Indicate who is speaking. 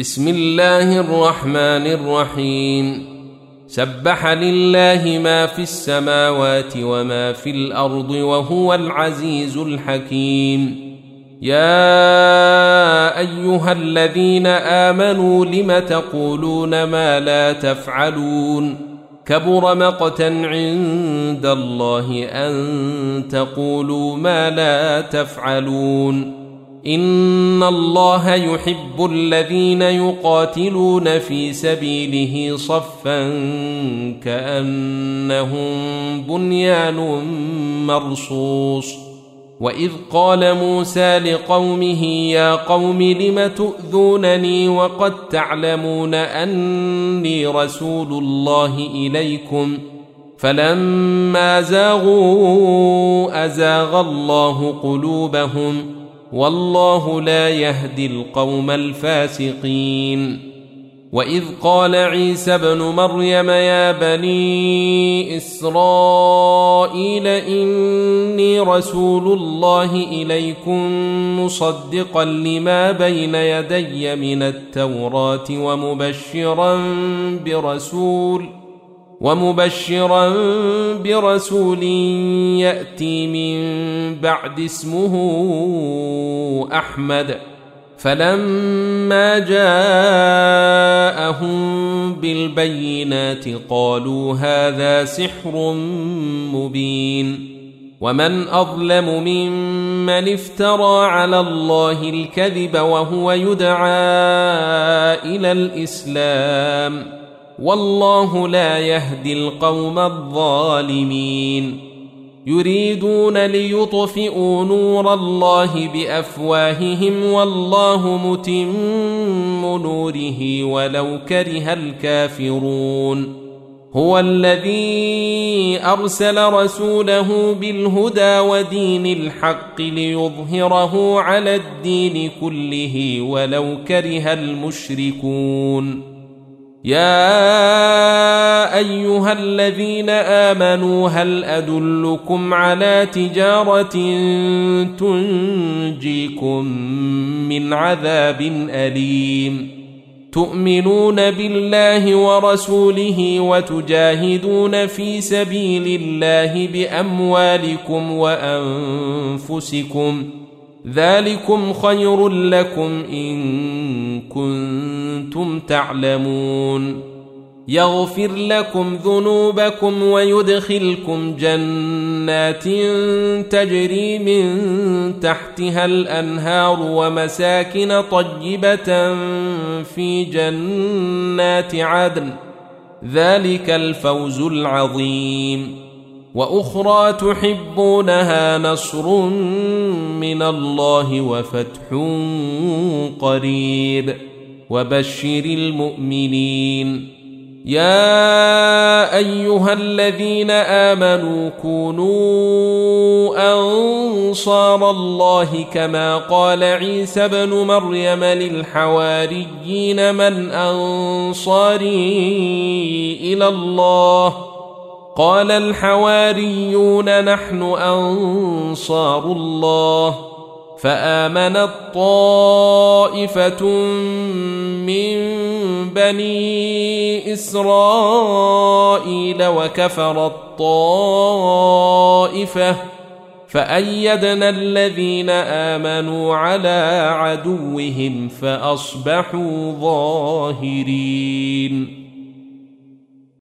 Speaker 1: بسم الله الرحمن الرحيم. سبح لله ما في السماوات وما في الأرض وهو العزيز الحكيم. يا أيها الذين آمنوا لم تقولون ما لا تفعلون؟ كبر مقتا عند الله أن تقولوا ما لا تفعلون. إن الله يحب الذين يقاتلون في سبيله صفا كأنهم بنيان مرصوص. وإذ قال موسى لقومه يا قوم لم تؤذونني وقد تعلمون أني رسول الله إليكم فلما زاغوا أزاغ الله قلوبهم والله لا يهدي القوم الفاسقين. وإذ قال عيسى ابن مريم يا بني إسرائيل إني رسول الله إليكم مصدقا لما بين يدي من التوراة ومبشرا برسول يأتي من بعد اسمه أحمد. فلما جاءهم بالبينات قالوا هذا سحر مبين. ومن أظلم ممن افترى على الله الكذب وهو يدعى إلى الإسلام والله لا يهدي القوم الظالمين. يريدون ليطفئوا نور الله بأفواههم والله متم نوره ولو كره الكافرون. هو الذي أرسل رسوله بالهدى ودين الحق ليظهره على الدين كله ولو كره المشركون. يا أيها الذين آمنوا هل أدلكم على تجارة تنجيكم من عذاب أليم؟ تؤمنون بالله ورسوله وتجاهدون في سبيل الله بأموالكم وأنفسكم ذلكم خير لكم إن كنتم تعلمون. يغفر لكم ذنوبكم ويدخلكم جنات تجري من تحتها الأنهار ومساكن طيبة في جنات عدن ذلك الفوز العظيم. وأخرى تحبونها نصر من الله وفتح قريب وبشر المؤمنين. يا أيها الذين آمنوا كونوا أنصار الله كما قال عيسى ابن مريم للحواريين من أنصاري إلى الله؟ قال الحواريون نحن أنصار الله. فآمنت طائفة من بني إسرائيل وكفرت طائفة فأيدنا الذين آمنوا على عدوهم فأصبحوا ظاهرين.